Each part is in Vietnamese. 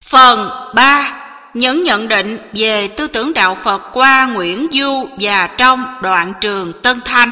Phần 3. Những nhận định về tư tưởng đạo Phật qua Nguyễn Du và trong đoạn Trường Tân Thanh.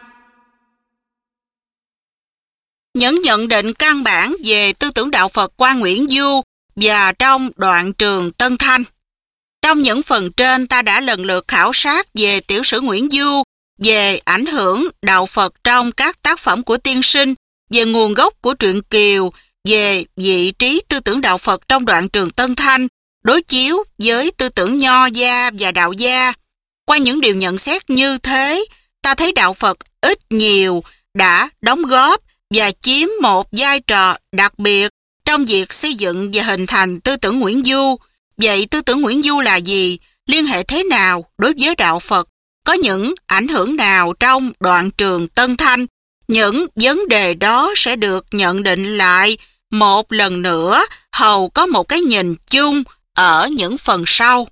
Những nhận định căn bản về tư tưởng đạo Phật qua Nguyễn Du và trong đoạn Trường Tân Thanh. Trong những phần trên, ta đã lần lượt khảo sát về tiểu sử Nguyễn Du, về ảnh hưởng đạo Phật trong các tác phẩm của tiên sinh, về nguồn gốc của truyện Kiều, về vị trí tư tưởng đạo Phật trong đoạn Trường Tân Thanh, đối chiếu với tư tưởng Nho gia và Đạo gia. Qua những điều nhận xét như thế, ta thấy đạo Phật ít nhiều đã đóng góp và chiếm một vai trò đặc biệt trong việc xây dựng và hình thành tư tưởng Nguyễn Du. Vậy tư tưởng Nguyễn Du là gì? Liên hệ thế nào đối với đạo Phật? Có những ảnh hưởng nào trong đoạn Trường Tân Thanh? Những vấn đề đó sẽ được nhận định lại một lần nữa, hầu có một cái nhìn chung ở những phần sau.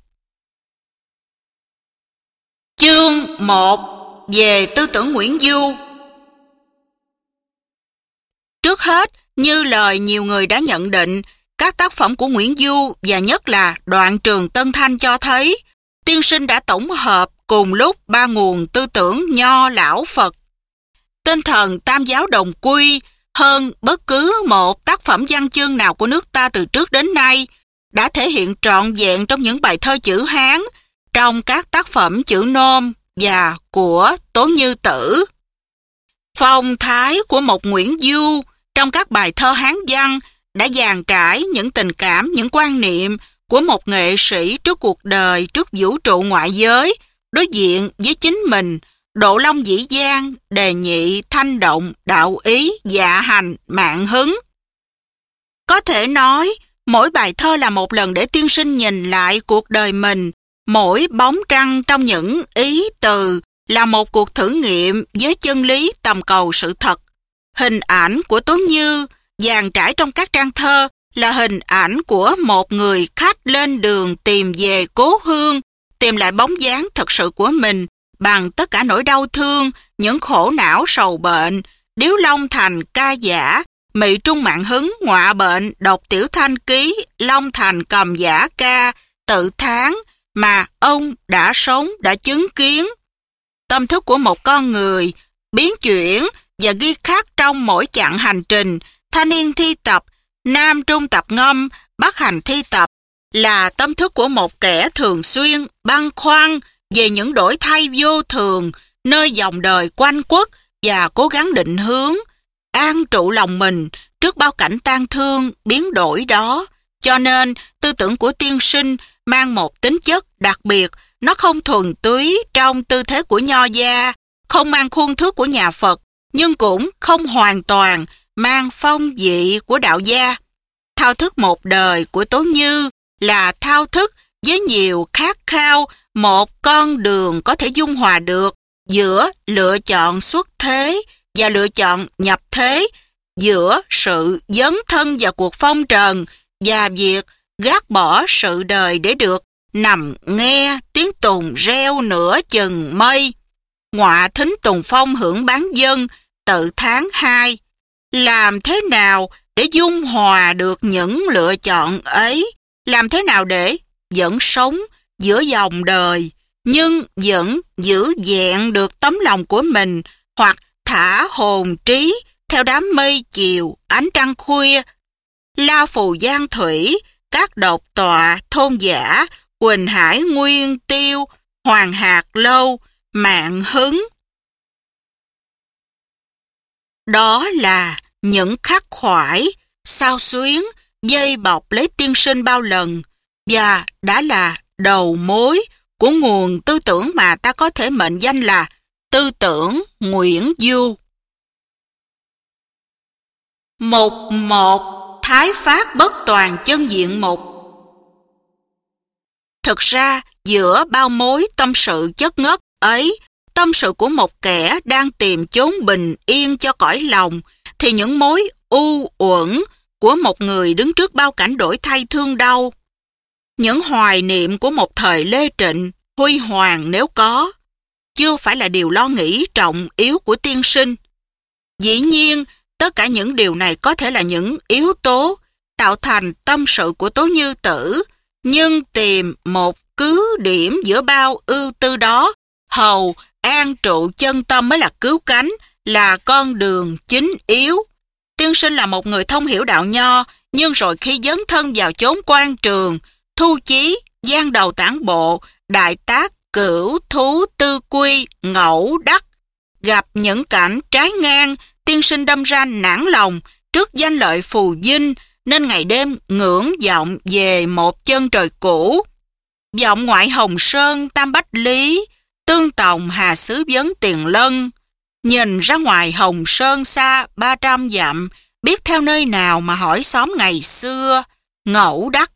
Chương 1. Về tư tưởng Nguyễn Du. Trước hết, như lời nhiều người đã nhận định, các tác phẩm của Nguyễn Du và nhất là đoạn Trường Tân Thanh cho thấy tiên sinh đã tổng hợp cùng lúc ba nguồn tư tưởng Nho lão Phật. Tinh thần tam giáo đồng quy hơn bất cứ một tác phẩm văn chương nào của nước ta từ trước đến nay đã thể hiện trọn vẹn trong những bài thơ chữ Hán, trong các tác phẩm chữ Nôm và của Tố Như Tử. Phong thái của một Nguyễn Du trong các bài thơ Hán văn đã dàn trải những tình cảm, những quan niệm của một nghệ sĩ trước cuộc đời, trước vũ trụ ngoại giới, đối diện với chính mình, độ long dĩ gian, đề nhị, thanh động, đạo ý, dạ hành, mạng hứng. Có thể nói, mỗi bài thơ là một lần để tiên sinh nhìn lại cuộc đời mình, mỗi bóng trăng trong những ý từ là một cuộc thử nghiệm với chân lý tầm cầu sự thật. Hình ảnh của Tố Như dàn trải trong các trang thơ là hình ảnh của một người khách lên đường tìm về cố hương, tìm lại bóng dáng thật sự của mình bằng tất cả nỗi đau thương, những khổ não sầu bệnh, điếu long thành ca giả, mị trung mạng hứng ngọa bệnh, độc tiểu thanh ký, long thành cầm giả ca, tự tháng mà ông đã sống, đã chứng kiến. Tâm thức của một con người biến chuyển và ghi khắc trong mỗi chặng hành trình, thanh niên thi tập, nam trung tập ngâm, bắc hành thi tập, là tâm thức của một kẻ thường xuyên băn khoăn về những đổi thay vô thường nơi dòng đời quanh quất và cố gắng định hướng, an trụ lòng mình trước bao cảnh tang thương biến đổi đó. Cho nên tư tưởng của tiên sinh mang một tính chất đặc biệt, nó không thuần túy trong tư thế của Nho gia, không mang khuôn thước của nhà Phật, nhưng cũng không hoàn toàn mang phong vị của Đạo gia. Thao thức một đời của Tố Như là thao thức với nhiều khát khao, một con đường có thể dung hòa được giữa lựa chọn xuất thế và lựa chọn nhập thế, giữa sự dấn thân vào cuộc phong trần và việc gác bỏ sự đời để được nằm nghe tiếng tùng reo nửa chừng mây. Ngọa thính tùng phong hưởng bán dân, tự tháng 2. Làm thế nào để dung hòa được những lựa chọn ấy? Làm thế nào để vẫn sống giữa dòng đời, nhưng vẫn giữ vẹn được tấm lòng của mình, hoặc thả hồn trí theo đám mây chiều, ánh trăng khuya, la phù giang thủy, các độc tọa, thôn giả, Quỳnh Hải Nguyên Tiêu, Hoàng Hạt Lâu, Mạng Hứng. Đó là những khắc khoải, sao xuyến, dây bọc lấy tiên sinh bao lần, và đã là đầu mối của nguồn tư tưởng mà ta có thể mệnh danh là tư tưởng Nguyễn Du. Mục 1. Thái phát bất toàn chân diện mục. Thực ra, giữa bao mối tâm sự chất ngất ấy, tâm sự của một kẻ đang tìm chốn bình yên cho cõi lòng, thì những mối u uẩn của một người đứng trước bao cảnh đổi thay thương đau, những hoài niệm của một thời Lê Trịnh, huy hoàng nếu có, chưa phải là điều lo nghĩ trọng yếu của tiên sinh. Dĩ nhiên, tất cả những điều này có thể là những yếu tố tạo thành tâm sự của Tố Như Tử, nhưng tìm một cứ điểm giữa bao ưu tư đó, hầu an trụ chân tâm mới là cứu cánh, là con đường chính yếu. Tiên sinh là một người thông hiểu đạo nho, nhưng rồi khi dấn thân vào chốn quan trường, thu chí, giang đầu tản bộ, đại tác, cửu thú, tư quy, ngẫu đắc, gặp những cảnh trái ngang, tiên sinh đâm ra nản lòng trước danh lợi phù vinh, nên ngày đêm ngưỡng vọng về một chân trời cũ. Vọng ngoại Hồng Sơn tam bách lý, tương tòng hà xứ vấn tiền lân. Nhìn ra ngoài Hồng Sơn xa 300 dặm, biết theo nơi nào mà hỏi xóm ngày xưa, ngẫu đắc.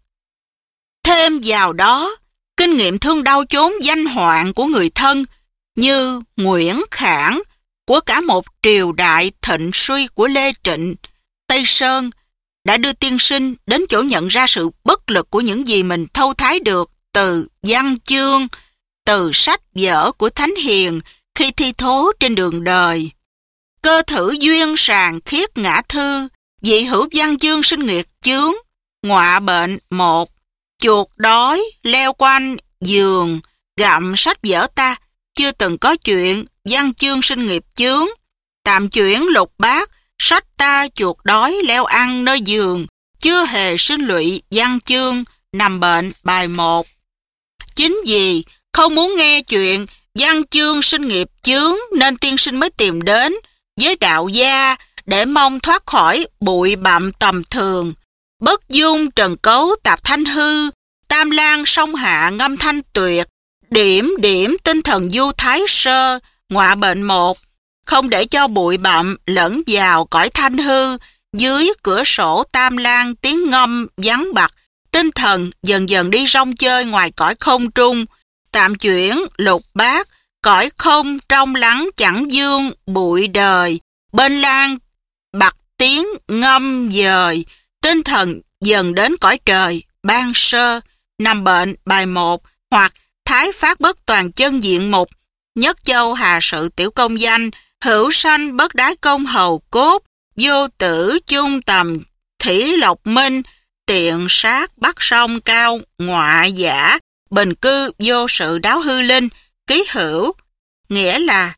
Thêm vào đó, kinh nghiệm thương đau chốn danh hoạn của người thân, như Nguyễn Khảng, của cả một triều đại thịnh suy của Lê Trịnh, Tây Sơn, đã đưa tiên sinh đến chỗ nhận ra sự bất lực của những gì mình thâu thái được từ văn chương, từ sách vở của thánh hiền khi thi thố trên đường đời. Cơ thử duyên sàng khiết ngã thư, dị hữu văn chương sinh nghiệt chướng, ngọa bệnh một, chuột đói leo quanh giường, gặm sách vở ta, chưa từng có chuyện văn chương sinh nghiệp chướng. Tạm chuyển lục bát, sách ta chuột đói leo ăn nơi giường, chưa hề sinh lụy văn chương, nằm bệnh bài 1. Chính vì không muốn nghe chuyện văn chương sinh nghiệp chướng nên tiên sinh mới tìm đến với đạo gia để mong thoát khỏi bụi bặm tầm thường. Bất dung trần cấu tạp thanh hư, tam lan sông hạ ngâm thanh tuyệt, điểm điểm tinh thần du thái sơ, ngọa bệnh 1. Không để cho bụi bặm lẫn vào cõi thanh hư, dưới cửa sổ tam lan tiếng ngâm vắng bặt, tinh thần dần dần đi rong chơi ngoài cõi không trung. Tạm chuyển lục bát, cõi không trong lắng chẳng dương bụi đời, bên lan bặt tiếng ngâm dời, tinh thần dần đến cõi trời ban sơ, nằm bệnh bài 1, hoặc thái phát bất toàn chân diện mục, nhất châu hà sự tiểu công danh, hữu sanh bất đái công hầu cốt, vô tử chung tầm thủy lộc minh, tiện sát bắc sông cao ngọa giả, bình cư vô sự đáo hư linh. Ký hữu nghĩa là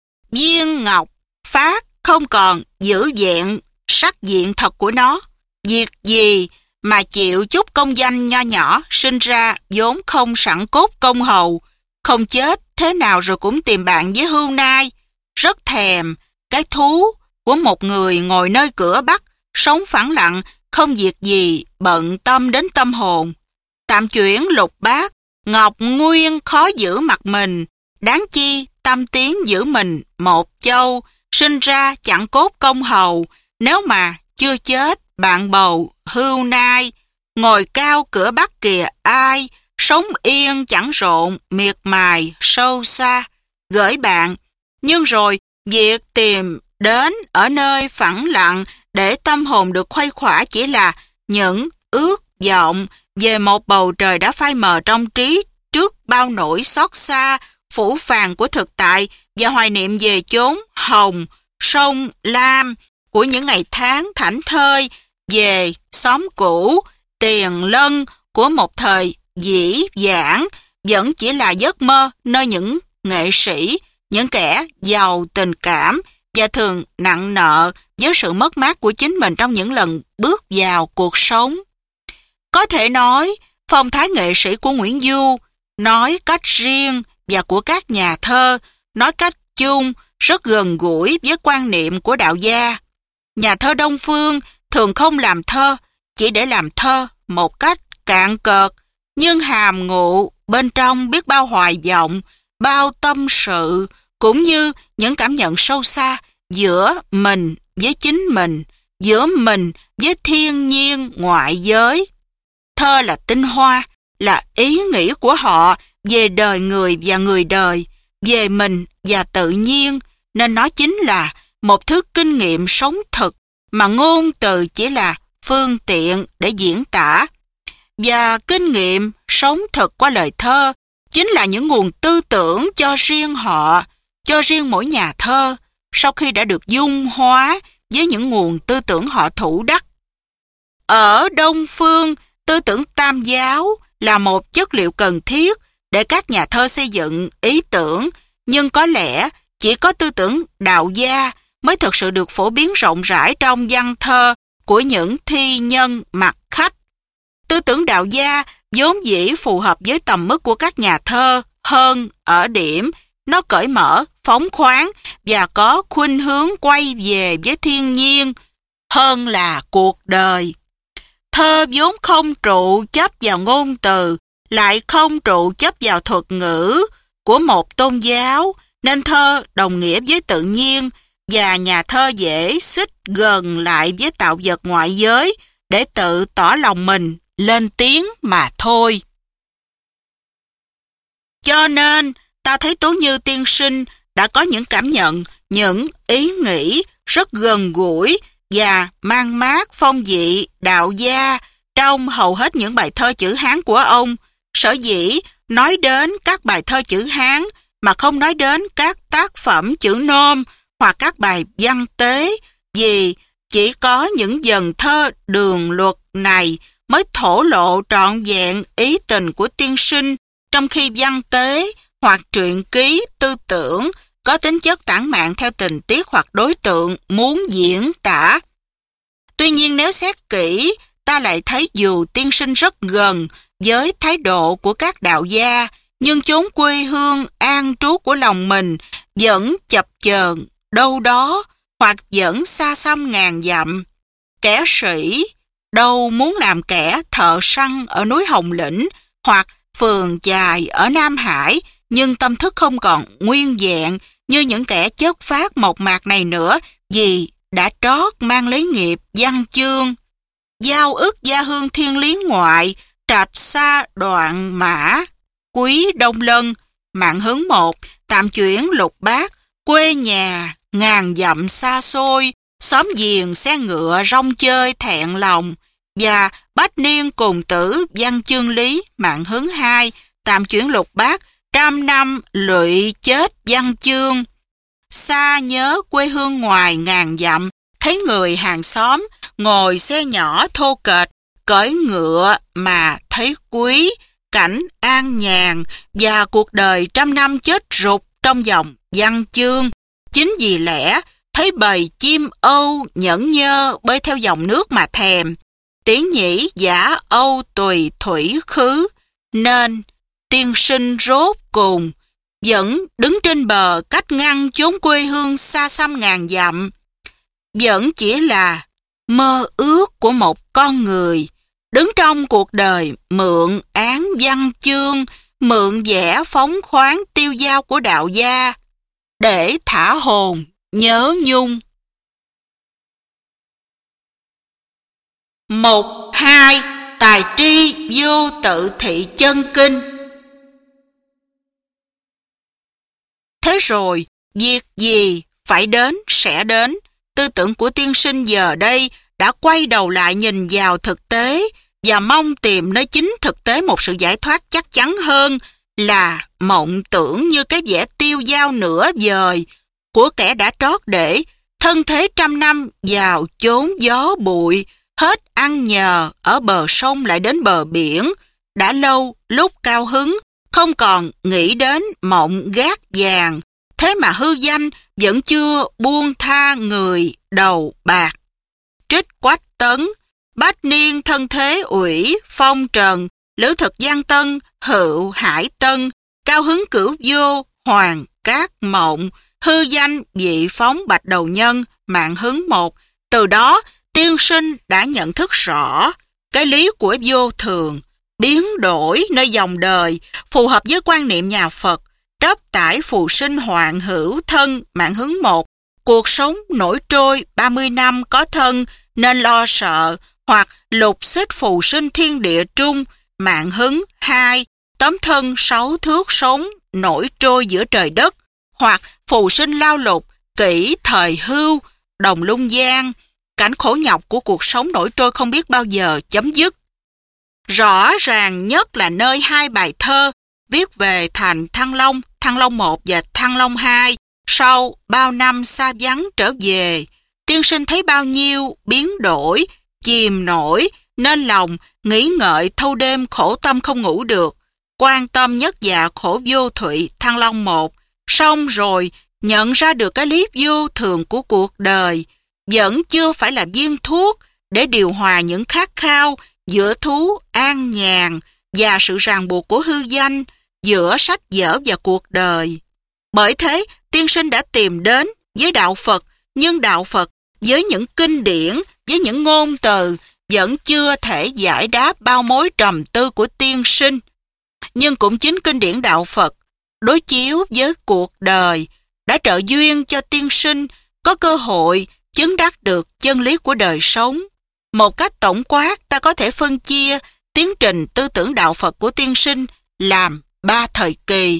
viên ngọc phát không còn giữ vẹn sắc diện thật của nó. Việc gì mà chịu chút công danh nho nhỏ, sinh ra vốn không sẵn cốt công hầu, không chết thế nào rồi cũng tìm bạn với hưu nai. Rất thèm cái thú của một người ngồi nơi cửa Bắc, sống phẳng lặng, không việc gì bận tâm đến tâm hồn. Tạm chuyển lục bát, ngọc nguyên khó giữ mặt mình, đáng chi tâm tiến giữ mình một châu, sinh ra chẳng cốt công hầu, nếu mà chưa chết bạn bầu hưu nai. Ngồi cao cửa Bắc kìa ai, sống yên chẳng rộn, miệt mài sâu xa, gửi bạn. Nhưng rồi việc tìm đến ở nơi phẳng lặng để tâm hồn được khuây khỏa chỉ là những ước vọng về một bầu trời đã phai mờ trong trí trước bao nỗi xót xa phủ phàng của thực tại, và hoài niệm về chốn hồng sông lam của những ngày tháng thảnh thơi, về xóm cũ tiền lân của một thời dĩ vãng, vẫn chỉ là giấc mơ nơi những nghệ sĩ, những kẻ giàu tình cảm và thường nặng nợ với sự mất mát của chính mình trong những lần bước vào cuộc sống. Có thể nói, phong thái nghệ sĩ của Nguyễn Du, nói cách riêng, và của các nhà thơ, nói cách chung, rất gần gũi với quan niệm của đạo gia. Nhà thơ Đông phương thường không làm thơ, chỉ để làm thơ một cách cạn cợt, nhưng hàm ngụ bên trong biết bao hoài vọng, bao tâm sự, cũng như những cảm nhận sâu xa giữa mình với chính mình, giữa mình với thiên nhiên ngoại giới. Thơ là tinh hoa, là ý nghĩ của họ về đời người và người đời, về mình và tự nhiên, nên nó chính là một thứ kinh nghiệm sống thực mà ngôn từ chỉ là phương tiện để diễn tả. Và kinh nghiệm sống thực qua lời thơ chính là những nguồn tư tưởng cho riêng họ, cho riêng mỗi nhà thơ, sau khi đã được dung hóa với những nguồn tư tưởng họ thủ đắc. Ở Đông Phương, tư tưởng tam giáo là một chất liệu cần thiết để các nhà thơ xây dựng ý tưởng, nhưng có lẽ chỉ có tư tưởng đạo gia mới thực sự được phổ biến rộng rãi trong văn thơ của những thi nhân mặc khách. Tư tưởng đạo gia vốn dĩ phù hợp với tầm mức của các nhà thơ hơn ở điểm nó cởi mở, phóng khoáng và có khuynh hướng quay về với thiên nhiên hơn là cuộc đời. Thơ vốn không trụ chấp vào ngôn từ, lại không trụ chấp vào thuật ngữ của một tôn giáo, nên thơ đồng nghĩa với tự nhiên và nhà thơ dễ xích gần lại với tạo vật ngoại giới để tự tỏ lòng mình lên tiếng mà thôi. Cho nên, ta thấy Tố Như tiên sinh đã có những cảm nhận, những ý nghĩ rất gần gũi và mang mát phong vị đạo gia trong hầu hết những bài thơ chữ Hán của ông. Sở dĩ nói đến các bài thơ chữ Hán mà không nói đến các tác phẩm chữ Nôm hoặc các bài văn tế, vì chỉ có những dần thơ đường luật này mới thổ lộ trọn vẹn ý tình của tiên sinh, trong khi văn tế hoặc truyện ký tư tưởng có tính chất tản mạn theo tình tiết hoặc đối tượng muốn diễn tả. Tuy nhiên nếu xét kỹ, ta lại thấy dù tiên sinh rất gần với thái độ của các đạo gia, nhưng chốn quê hương an trú của lòng mình vẫn chập chờn đâu đó hoặc vẫn xa xăm ngàn dặm. Kẻ sĩ đâu muốn làm kẻ thợ săn ở núi Hồng Lĩnh hoặc phường chài ở Nam Hải, nhưng tâm thức không còn nguyên vẹn như những kẻ chất phát mộc mạc này nữa, vì đã trót mang lấy nghiệp văn chương. Giao ức gia hương thiên lý ngoại, trạch xa đoạn mã, quý Đông Lân, Mạng Hứng 1, tạm chuyển Lục Bát, quê nhà ngàn dặm xa xôi, xóm giềng xe ngựa rong chơi thẹn lòng, và Bách Niên cùng tử văn chương lý, Mạng Hứng 2, tạm chuyển Lục Bát, trăm năm lụy chết văn chương. Xa nhớ quê hương ngoài ngàn dặm, thấy người hàng xóm ngồi xe nhỏ thô kệch, cưỡi ngựa mà thấy quý, cảnh an nhàn và cuộc đời trăm năm chết rụt trong dòng văn chương. Chính vì lẽ thấy bầy chim âu nhẫn nhơ bơi theo dòng nước mà thèm, tiếng nhĩ giả âu tùy thủy khứ, nên tiên sinh rốt cùng vẫn đứng trên bờ cách ngăn chốn quê hương xa xăm ngàn dặm. Vẫn chỉ là mơ ước của một con người đứng trong cuộc đời mượn án văn chương, mượn vẻ phóng khoáng tiêu dao của đạo gia để thả hồn nhớ nhung. 1-2 Tài tri vô tự thị chân kinh. Thế rồi, việc gì phải đến sẽ đến. Tư tưởng của tiên sinh giờ đây đã quay đầu lại nhìn vào thực tế và mong tìm nơi chính thực tế một sự giải thoát chắc chắn hơn là mộng tưởng như cái vẻ tiêu dao nửa vời của kẻ đã trót để thân thế trăm năm vào chốn gió bụi, hết ăn nhờ ở bờ sông lại đến bờ biển, đã lâu lúc cao hứng, không còn nghĩ đến mộng gác vàng, thế mà hư danh vẫn chưa buông tha người đầu bạc. Trích Quách Tấn, Bách Niên thân thế ủy, phong trần, Lữ Thực Giang Tân, Hựu Hải Tân, Cao Hứng Cửu Vô, Hoàng Cát Mộng, hư danh vị phóng Bạch Đầu Nhân, Mạng Hứng 1. Từ đó, tiên sinh đã nhận thức rõ cái lý của vô thường, biến đổi nơi dòng đời, phù hợp với quan niệm nhà Phật, trấp tải phù sinh hoạn hữu thân, Mạng Hứng 1. Cuộc sống nổi trôi 30 năm có thân nên lo sợ, hoặc lục xích phù sinh thiên địa trung, Mạng Hứng 2. Tấm thân 6 thước sống nổi trôi giữa trời đất, hoặc phù sinh lao lục, kỷ thời hưu, Đồng Lung Giang, cảnh khổ nhọc của cuộc sống nổi trôi không biết bao giờ chấm dứt. Rõ ràng nhất là nơi hai bài thơ viết về thành Thăng Long 1 và Thăng Long 2, sau bao năm xa vắng trở về, tiên sinh thấy bao nhiêu biến đổi chìm nổi, nên lòng nghĩ ngợi thâu đêm khổ tâm không ngủ được. Quan tâm nhất dạ khổ vô thụy, Thăng Long 1. Xong rồi, nhận ra được cái lý vô thường của cuộc đời, vẫn chưa phải là viên thuốc để điều hòa những khát khao giữa thú an nhàn và sự ràng buộc của hư danh, giữa sách vở và cuộc đời. Bởi thế, tiên sinh đã tìm đến với đạo Phật, nhưng đạo Phật với những kinh điển, với những ngôn từ vẫn chưa thể giải đáp bao mối trầm tư của tiên sinh. Nhưng cũng chính kinh điển đạo Phật đối chiếu với cuộc đời đã trợ duyên cho tiên sinh có cơ hội chứng đắc được chân lý của đời sống. Một cách tổng quát, ta có thể phân chia tiến trình tư tưởng đạo Phật của tiên sinh làm 3 thời kỳ.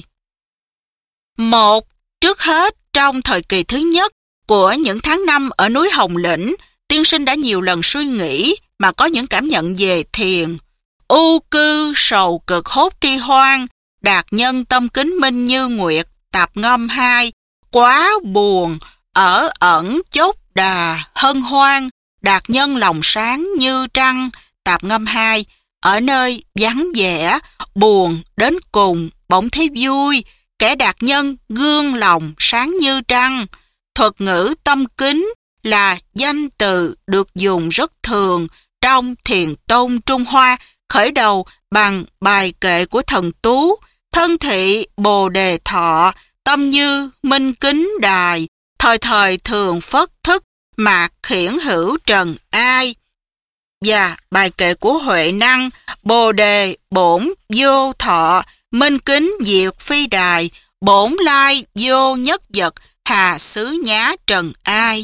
1. Trước hết, trong thời kỳ thứ nhất của những tháng năm ở núi Hồng Lĩnh, tiên sinh đã nhiều lần suy nghĩ mà có những cảm nhận về thiền. U cư sầu cực hốt tri hoang, đạt nhân tâm kính minh như nguyệt, tạp ngâm 2. Quá buồn, ở ẩn chốt đà hân hoan, đạt nhân lòng sáng như trăng, tạp ngâm 2. Ở nơi vắng vẻ, buồn đến cùng, bỗng thấy vui, kẻ đạt nhân gương lòng sáng như trăng. Thuật ngữ tâm kính là danh từ được dùng rất thường trong thiền tông Trung Hoa, khởi đầu bằng bài kệ của thần Tú: thân thị bồ đề thọ, tâm như minh kính đài, thời thời thường phất thức, mạc khiển hữu trần ai. Và bài kệ của Huệ Năng: bồ đề bổn vô thọ, minh kính diệt phi đài, bổn lai vô nhất vật, hà xứ nhá trần ai.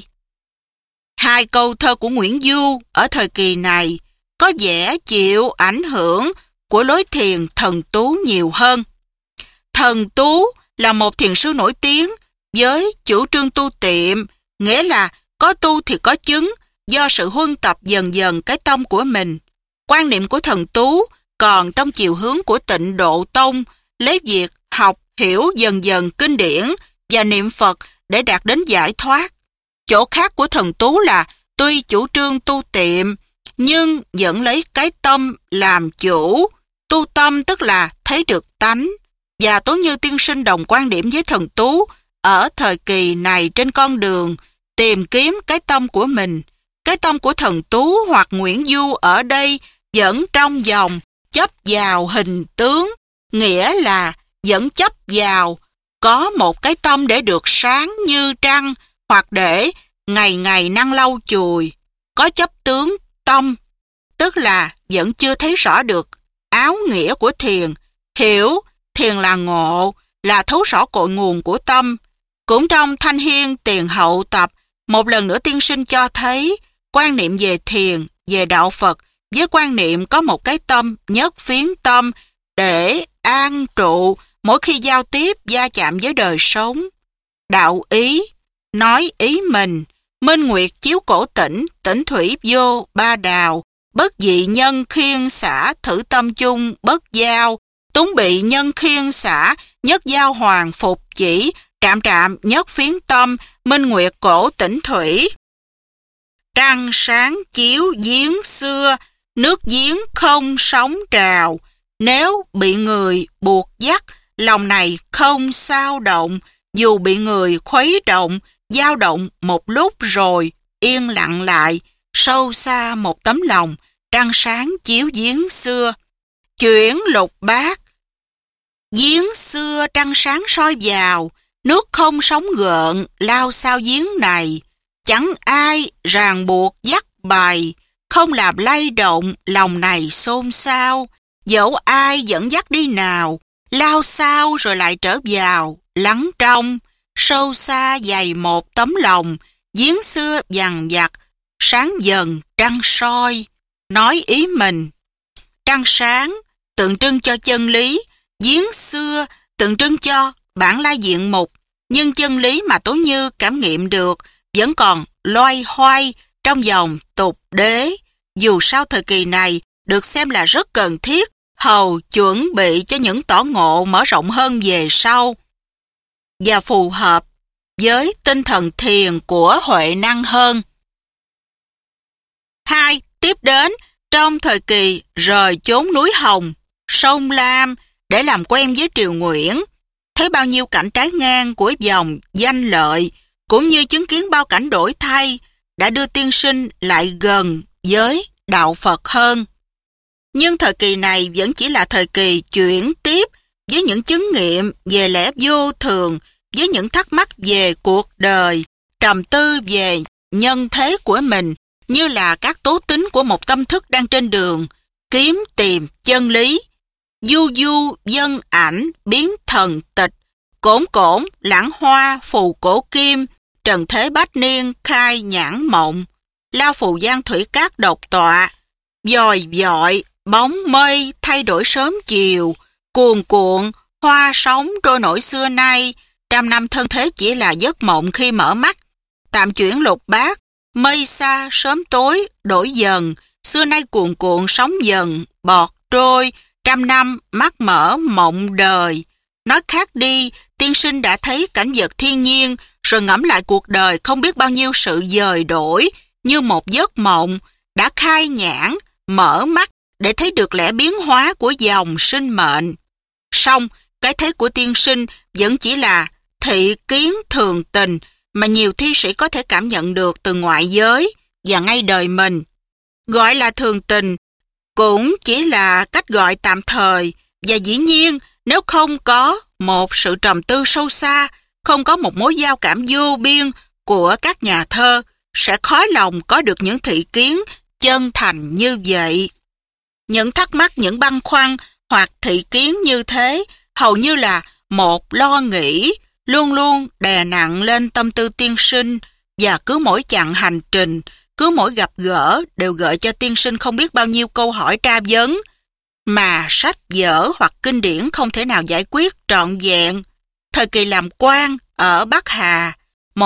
Hai câu thơ của Nguyễn Du ở thời kỳ này có vẻ chịu ảnh hưởng của lối thiền thần Tú nhiều hơn. Thần Tú là một thiền sư nổi tiếng với chủ trương tu tiệm, nghĩa là có tu thì có chứng, do sự huân tập dần dần cái tâm của mình. Quan niệm của thần Tú còn trong chiều hướng của Tịnh Độ Tông, lấy việc học hiểu dần dần kinh điển và niệm Phật để đạt đến giải thoát. Chỗ khác của thần Tú là tuy chủ trương tu tiệm, nhưng vẫn lấy cái tâm làm chủ. Tu tâm tức là thấy được tánh. Và Tố Như tiên sinh đồng quan điểm với thần Tú ở thời kỳ này trên con đường tìm kiếm cái tâm của mình. Cái tâm của thần Tú hoặc Nguyễn Du ở đây vẫn trong vòng chấp vào hình tướng, nghĩa là vẫn chấp vào có một cái tâm để được sáng như trăng, hoặc để ngày ngày năng lau chùi. Có chấp tướng tâm, tức là vẫn chưa thấy rõ được áo nghĩa của thiền. Hiểu thiền là ngộ, là thấu rõ cội nguồn của tâm. Cũng trong Thanh Hiên Tiền Hậu tập, một lần nữa tiên sinh cho thấy quan niệm về thiền, về đạo Phật với quan niệm có một cái tâm nhất phiến tâm để an trụ mỗi khi giao tiếp va chạm với đời sống. Đạo ý, nói ý mình, minh nguyệt chiếu cổ tỉnh, tỉnh thủy vô ba đào, bất dị nhân khiên xả thử tâm chung bất giao, túng bị nhân khiên xả nhất giao hoàng phục chỉ, trạm trạm nhất phiến tâm, minh nguyệt cổ tỉnh thủy. Trăng sáng chiếu giếng xưa, nước giếng không sóng trào, nếu bị người buộc dắt, lòng này không sao động, dù bị người khuấy động, dao động một lúc rồi yên lặng lại, sâu xa một tấm lòng, trăng sáng chiếu giếng xưa. Chuyển lục bát, giếng xưa trăng sáng soi vào, nước không sóng gợn lao sao giếng này, chẳng ai ràng buộc dắt bày, không làm lay động lòng này xôn xao, dẫu ai dẫn dắt đi nào, lao sao rồi lại trở vào, lắng trong, sâu xa dày một tấm lòng, giếng xưa dằn vặt, sáng dần trăng soi, nói ý mình. Trăng sáng tượng trưng cho chân lý, giếng xưa tượng trưng cho bản lai diện mục, nhưng chân lý mà Tố Như cảm nghiệm được vẫn còn loay hoay trong dòng tục đế. Dù sao thời kỳ này được xem là rất cần thiết, hầu chuẩn bị cho những tỏ ngộ mở rộng hơn về sau, và phù hợp với tinh thần thiền của Huệ Năng hơn. 2. tiếp đến trong thời kỳ rời chốn núi Hồng, sông Lam để làm quen với Triều Nguyễn, thấy bao nhiêu cảnh trái ngang của dòng danh lợi, cũng như chứng kiến bao cảnh đổi thay, đã đưa tiên sinh lại gần với đạo Phật hơn. Nhưng thời kỳ này vẫn chỉ là thời kỳ chuyển tiếp với những chứng nghiệm về lẽ vô thường, với những thắc mắc về cuộc đời, trầm tư về nhân thế của mình, như là các tố tính của một tâm thức đang trên đường kiếm tìm chân lý. Du du dân ảnh biến thần tịch, cổn cổn lãng hoa phù cổ kim, trần thế bách niên khai nhãn mộng, lao phù giang thủy cát độc tọa, dòi dọi bóng mây thay đổi sớm chiều, cuồn cuộn hoa sóng trôi nổi xưa nay, trăm năm thân thế chỉ là giấc mộng khi mở mắt, tạm chuyển lục bát, mây xa sớm tối đổi dần, xưa nay cuồn cuộn sóng dần bọt trôi, trăm năm mắt mở mộng đời. Nói khác đi, tiên sinh đã thấy cảnh vật thiên nhiên, rồi ngẫm lại cuộc đời không biết bao nhiêu sự dời đổi, như một giấc mộng, đã khai nhãn, mở mắt để thấy được lẽ biến hóa của dòng sinh mệnh. Song, cái thấy của tiên sinh vẫn chỉ là thị kiến thường tình mà nhiều thi sĩ có thể cảm nhận được từ ngoại giới và ngay đời mình. Gọi là thường tình cũng chỉ là cách gọi tạm thời, và dĩ nhiên nếu không có một sự trầm tư sâu xa, không có một mối giao cảm vô biên của các nhà thơ, sẽ khó lòng có được những thị kiến chân thành như vậy. Những thắc mắc, những băn khoăn hoặc thị kiến như thế hầu như là một lo nghĩ luôn luôn đè nặng lên tâm tư tiên sinh, và cứ mỗi chặng hành trình, cứ mỗi gặp gỡ đều gợi cho tiên sinh không biết bao nhiêu câu hỏi tra vấn mà sách vở hoặc kinh điển không thể nào giải quyết trọn vẹn. Thời kỳ làm quan ở Bắc Hà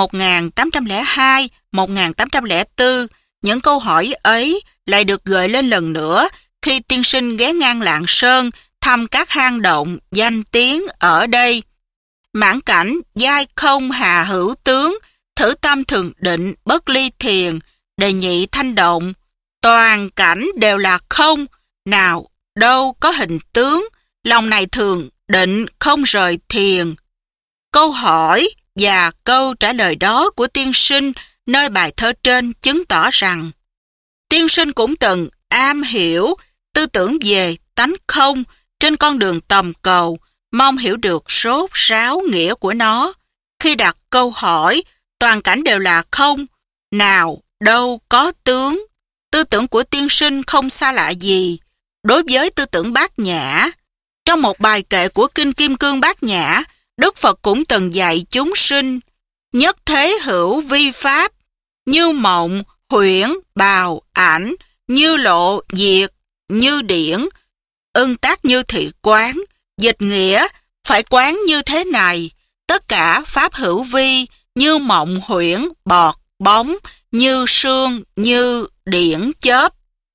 1802-1804, những câu hỏi ấy lại được gợi lên lần nữa khi tiên sinh ghé ngang Lạng Sơn thăm các hang động danh tiếng ở đây. Mãn cảnh giai không hà hữu tướng, thử tâm thường định bất ly thiền, đề nhị thanh động, toàn cảnh đều là không, nào đâu có hình tướng, lòng này thường định không rời thiền. Câu hỏi và câu trả lời đó của tiên sinh nơi bài thơ trên chứng tỏ rằng tiên sinh cũng từng am hiểu tư tưởng về tánh không trên con đường tầm cầu, mong hiểu được sốt ráo nghĩa của nó. Khi đặt câu hỏi toàn cảnh đều là không, nào đâu có tướng, tư tưởng của tiên sinh không xa lạ gì đối với tư tưởng Bát Nhã. Trong một bài kệ của Kinh Kim Cương Bát Nhã, Đức Phật cũng từng dạy chúng sinh: nhất thế hữu vi pháp, như mộng huyễn bào ảnh, như lộ diệt như điển, ưng tác như thị quán. Dịch nghĩa phải quán như thế này: tất cả pháp hữu vi, như mộng huyễn bọt bóng, như sương như điển chớp.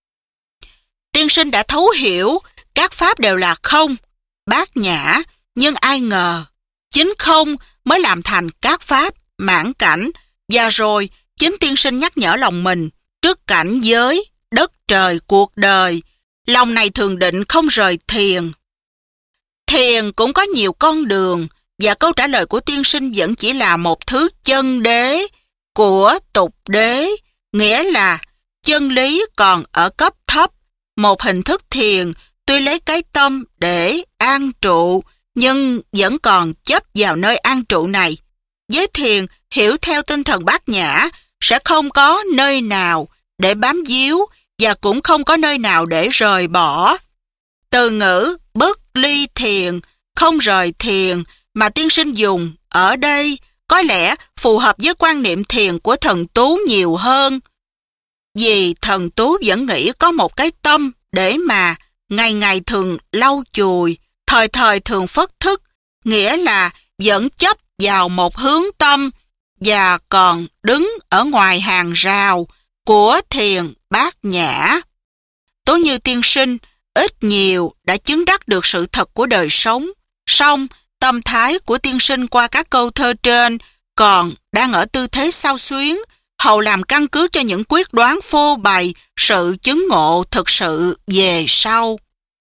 Tiên sinh đã thấu hiểu các pháp đều là không, bát nhã, nhưng ai ngờ chính không mới làm thành các pháp mãn cảnh, và rồi chính tiên sinh nhắc nhở lòng mình trước cảnh giới đất trời cuộc đời, lòng này thường định không rời thiền. Thiền cũng có nhiều con đường, và câu trả lời của tiên sinh vẫn chỉ là một thứ chân đế của tục đế, nghĩa là chân lý còn ở cấp thấp, một hình thức thiền tuy lấy cái tâm để an trụ nhưng vẫn còn chấp vào nơi an trụ này. Với thiền hiểu theo tinh thần bát nhã sẽ không có nơi nào để bám víu và cũng không có nơi nào để rời bỏ. Từ ngữ bất ly thiền, không rời thiền mà tiên sinh dùng ở đây có lẽ phù hợp với quan niệm thiền của thần Tú nhiều hơn. Vì thần Tú vẫn nghĩ có một cái tâm để mà ngày ngày thường lau chùi, thời thời thường phất thức, nghĩa là vẫn chấp vào một hướng tâm và còn đứng ở ngoài hàng rào của thiền bát nhã. Tố như tiên sinh ít nhiều đã chứng đắc được sự thật của đời sống, song tâm thái của tiên sinh qua các câu thơ trên còn đang ở tư thế xao xuyến, hầu làm căn cứ cho những quyết đoán phô bày sự chứng ngộ thực sự về sau.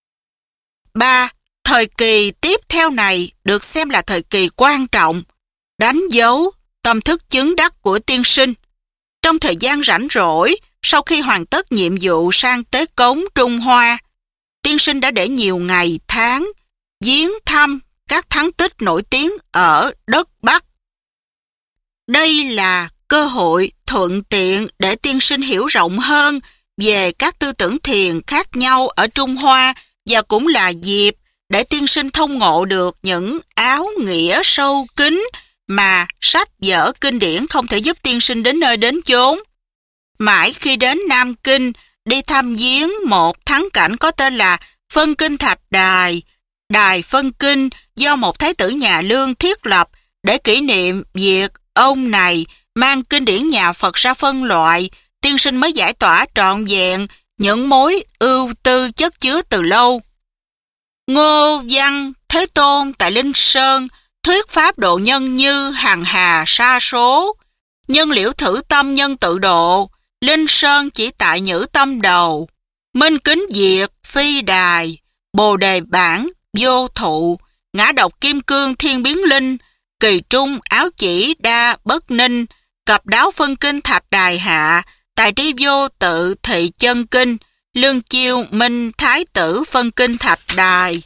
3. Thời kỳ tiếp theo này được xem là thời kỳ quan trọng, đánh dấu tâm thức chứng đắc của tiên sinh. Trong thời gian rảnh rỗi, sau khi hoàn tất nhiệm vụ sang tế cống Trung Hoa, tiên sinh đã để nhiều ngày tháng viếng thăm các thắng tích nổi tiếng ở đất Bắc. Đây là cơ hội thuận tiện để tiên sinh hiểu rộng hơn về các tư tưởng thiền khác nhau ở Trung Hoa, và cũng là dịp để tiên sinh thông ngộ được những áo nghĩa sâu kín mà sách vở kinh điển không thể giúp tiên sinh đến nơi đến chốn. Mãi khi đến Nam Kinh, đi thăm viếng một thắng cảnh có tên là Phân Kinh Thạch Đài. Đài Phân Kinh do một thái tử nhà Lương thiết lập để kỷ niệm việc ông này mang kinh điển nhà Phật ra phân loại, tiên sinh mới giải tỏa trọn vẹn những mối ưu tư chất chứa từ lâu. Ngô Văn Thế Tôn tại Linh Sơn thuyết pháp độ nhân như hằng hà sa số, nhân liễu thử tâm nhân tự độ, Linh Sơn chỉ tại nhữ tâm đầu, minh kính diệt phi đài, bồ đề bản vô thụ, ngã độc kim cương thiên biến linh, kỳ trung áo chỉ đa bất ninh, cập đáo phân kinh thạch đài hạ, tài tri vô tự thị chân kinh, lương chiêu minh thái tử phân kinh thạch đài.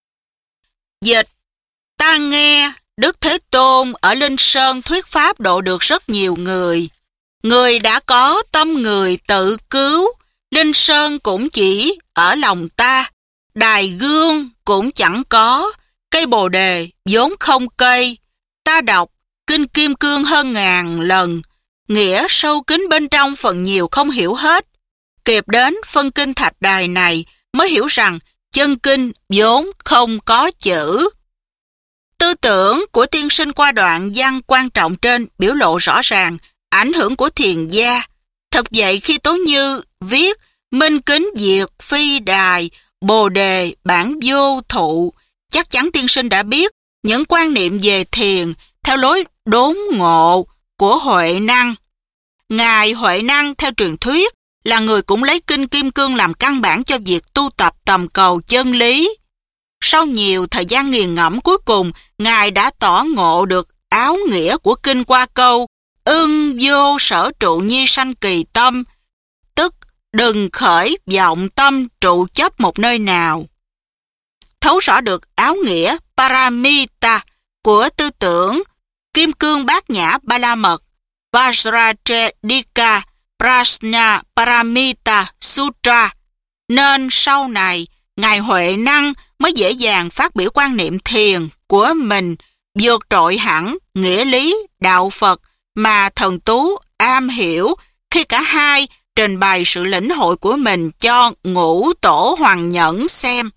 Dịch: ta nghe Đức Thế Tôn ở Linh Sơn thuyết pháp độ được rất nhiều người. Người đã có tâm người tự cứu, Linh Sơn cũng chỉ ở lòng ta, đài gương cũng chẳng có, cây bồ đề vốn không cây. Ta đọc kinh kim cương hơn ngàn lần, nghĩa sâu kín bên trong phần nhiều không hiểu hết. Kịp đến phân kinh thạch đài này mới hiểu rằng chân kinh vốn không có chữ. Tư tưởng của tiên sinh qua đoạn văn quan trọng trên biểu lộ rõ ràng ảnh hưởng của thiền gia. Thật vậy, khi Tố Như viết minh kính diệt phi đài, bồ đề bản vô thụ, chắc chắn tiên sinh đã biết những quan niệm về thiền theo lối đốn ngộ của Huệ Năng. Ngài Huệ Năng theo truyền thuyết là người cũng lấy kinh kim cương làm căn bản cho việc tu tập tầm cầu chân lý. Sau nhiều thời gian nghiền ngẫm, cuối cùng Ngài đã tỏ ngộ được áo nghĩa của kinh qua câu ưng vô sở trụ nhi sanh kỳ tâm, tức đừng khởi vọng tâm trụ chấp một nơi nào. Thấu rõ được áo nghĩa paramita của tư tưởng kim cương bát nhã ba la mật Vajracchedika Prajna Paramita Sutra, nên sau này Ngài Huệ Năng mới dễ dàng phát biểu quan niệm thiền của mình vượt trội hẳn nghĩa lý đạo Phật mà thần tú am hiểu, khi cả hai trình bày sự lĩnh hội của mình cho Ngũ Tổ Hoàng Nhẫn xem.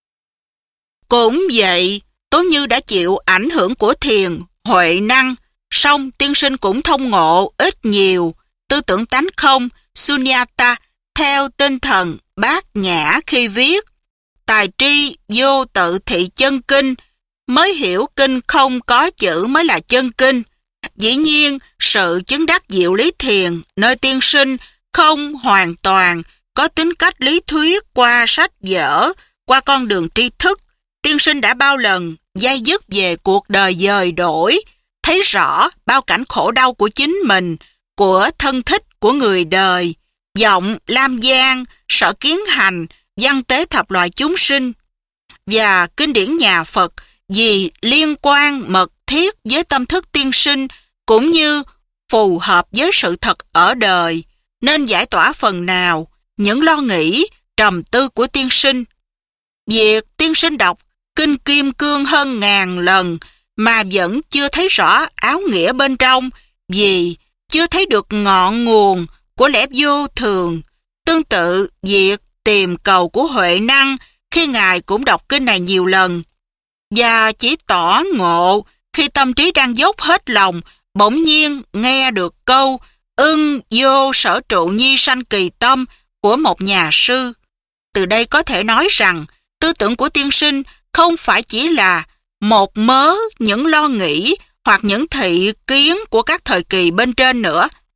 Cũng vậy, Tố Như đã chịu ảnh hưởng của thiền Huệ Năng, song tiên sinh cũng thông ngộ ít nhiều tư tưởng tánh không Sunyata theo tinh thần bát nhã khi viết tài tri vô tự thị chân kinh, mới hiểu kinh không có chữ mới là chân kinh. Dĩ nhiên, sự chứng đắc diệu lý thiền nơi tiên sinh không hoàn toàn có tính cách lý thuyết qua sách vở, qua con đường tri thức. Tiên sinh đã bao lần day dứt về cuộc đời dời đổi, thấy rõ bao cảnh khổ đau của chính mình, của thân thích của người đời, vọng lam gian, sở kiến hành, văn tế thập loại chúng sinh. Và kinh điển nhà Phật vì liên quan mật thiết với tâm thức tiên sinh cũng như phù hợp với sự thật ở đời, nên giải tỏa phần nào những lo nghĩ trầm tư của tiên sinh. Việc tiên sinh đọc kinh kim cương hơn ngàn lần mà vẫn chưa thấy rõ áo nghĩa bên trong, vì chưa thấy được ngọn nguồn của lẽ vô thường. Tương tự việc tìm cầu của Huệ Năng khi Ngài cũng đọc kinh này nhiều lần, và chỉ tỏ ngộ khi tâm trí đang dốc hết lòng, bỗng nhiên nghe được câu ưng vô sở trụ nhi sanh kỳ tâm của một nhà sư. Từ đây có thể nói rằng tư tưởng của tiên sinh không phải chỉ là một mớ những lo nghĩ hoặc những thị kiến của các thời kỳ bên trên nữa.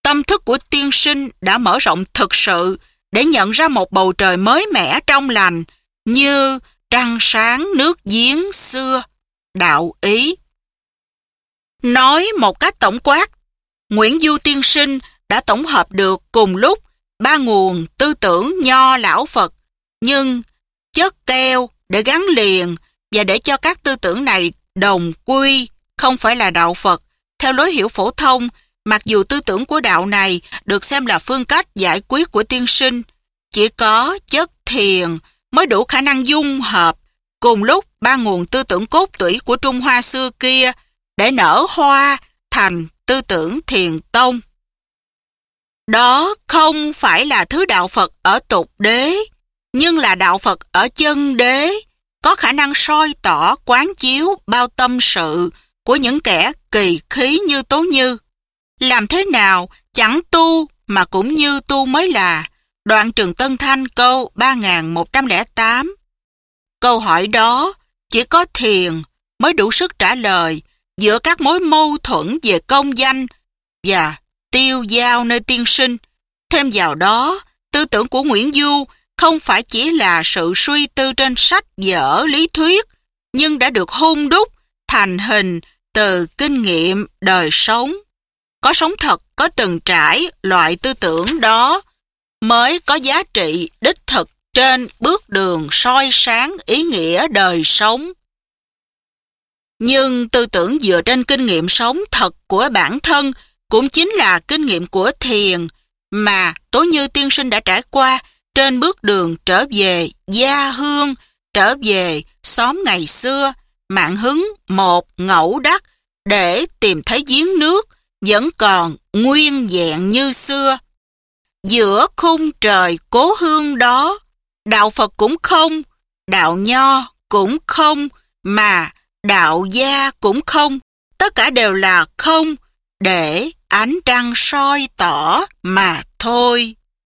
Tâm thức của tiên sinh đã mở rộng thực sự để nhận ra một bầu trời mới mẻ trong lành như trăng sáng nước giếng xưa, đạo ý. Nói một cách tổng quát, Nguyễn Du tiên sinh đã tổng hợp được cùng lúc ba nguồn tư tưởng nho lão Phật, nhưng chất keo để gắn liền và để cho các tư tưởng này đồng quy không phải là đạo Phật. Theo lối hiểu phổ thông, mặc dù tư tưởng của đạo này được xem là phương cách giải quyết của tiên sinh, chỉ có chất thiền mới đủ khả năng dung hợp cùng lúc ba nguồn tư tưởng cốt tủy của Trung Hoa xưa kia để nở hoa thành tư tưởng thiền tông. Đó không phải là thứ đạo Phật ở tục đế, nhưng là đạo Phật ở chân đế, có khả năng soi tỏ quán chiếu bao tâm sự của những kẻ kỳ khí như Tố Như. Làm thế nào chẳng tu mà cũng như tu mới là. Đoạn Trường Tân Thanh câu 3108. Câu hỏi đó chỉ có thiền mới đủ sức trả lời giữa các mối mâu thuẫn về công danh và tiêu dao nơi tiên sinh. Thêm vào đó, tư tưởng của Nguyễn Du không phải chỉ là sự suy tư trên sách vở lý thuyết, nhưng đã được hun đúc thành hình từ kinh nghiệm đời sống. Có sống thật, có từng trải loại tư tưởng đó mới có giá trị đích thực trên bước đường soi sáng ý nghĩa đời sống. Nhưng tư tưởng dựa trên kinh nghiệm sống thật của bản thân cũng chính là kinh nghiệm của thiền mà Tố Như tiên sinh đã trải qua trên bước đường trở về gia hương, trở về xóm ngày xưa, Mạng Hứng một Ngẫu Đắc để tìm thấy giếng nước vẫn còn nguyên vẹn như xưa. Giữa khung trời cố hương đó, đạo Phật cũng không, đạo Nho cũng không, mà đạo gia cũng không, tất cả đều là không để ánh trăng soi tỏ mà thôi.